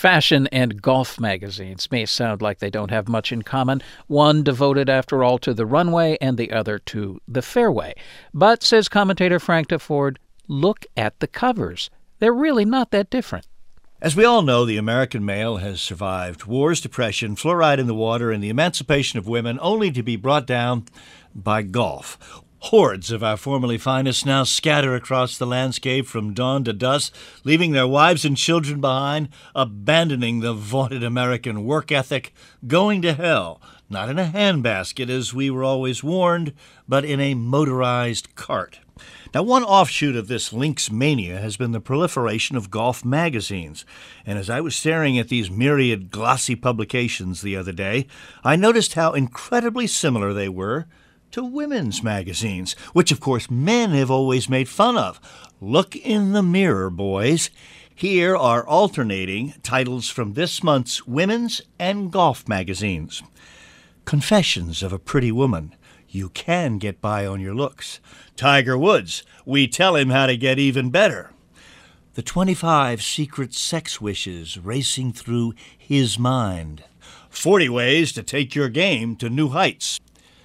Fashion and golf magazines may sound like they don't have much in common, one devoted, after all, to the runway and the other to the fairway. But, says commentator Frank DeFord, look at the covers. They're really not that different. As we all know, the American male has survived wars, depression, fluoride in the water, and the emancipation of women, only to be brought down by golf. Hordes of our formerly finest now scatter across the landscape from dawn to dusk, leaving their wives and children behind, abandoning the vaunted American work ethic, going to hell, not in a handbasket as we were always warned, but in a motorized cart. Now, one offshoot of this links mania has been the proliferation of golf magazines. And as I was staring at these myriad glossy publications the other day, I noticed how incredibly similar they were to women's magazines, which, of course, men have always made fun of. Look in the mirror, boys. Here are alternating titles from this month's women's and golf magazines. Confessions of a Pretty Woman. You can get by on your looks. Tiger Woods. We tell him how to get even better. The 25 secret sex wishes racing through his mind. 40 ways to take your game to new heights.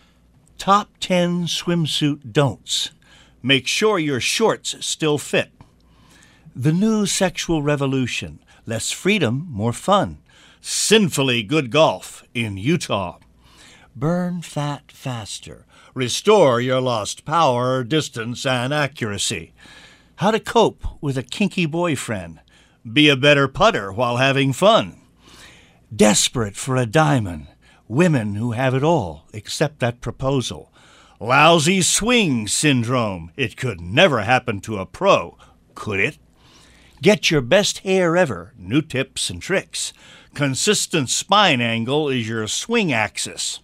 Top 10 swimsuit don'ts. Make sure your shorts still fit. The new sexual revolution. Less freedom, more fun. Sinfully good golf in Utah. Burn fat faster. Restore your lost power, distance, and accuracy. How to cope with a kinky boyfriend. Be a better putter while having fun. Desperate for a diamond. Women who have it all except that proposal. Lousy swing syndrome. It could never happen to a pro, could it? Get your best hair ever. New tips and tricks. Consistent spine angle is your swing axis.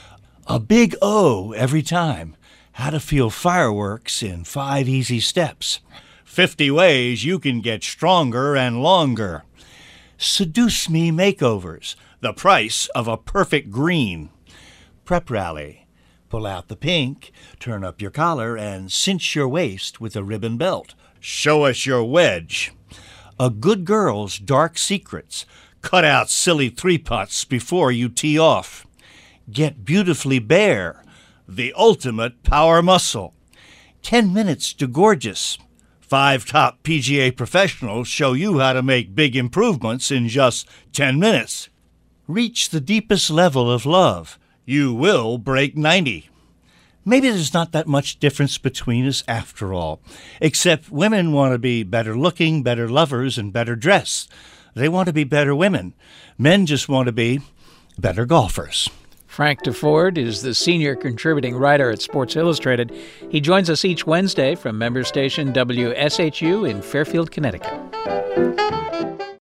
A big O every time. How to feel fireworks in 5 easy steps. 50 ways you can get stronger and longer. Seduce Me makeovers. The price of a perfect green. Prep rally. Pull out the pink, turn up your collar, and cinch your waist with a ribbon belt. Show us your wedge. A good girl's dark secrets. Cut out silly three-putts before you tee off. Get beautifully bare. The ultimate power muscle. 10 minutes to gorgeous. 5 top PGA professionals show you how to make big improvements in just 10 minutes. Reach the deepest level of love. You will break 90. Maybe there's not that much difference between us after all, except women want to be better looking, better lovers, and better dressed. They want to be better women. Men just want to be better golfers. Frank DeFord is the senior contributing writer at Sports Illustrated. He joins us each Wednesday from member station WSHU in Fairfield, Connecticut.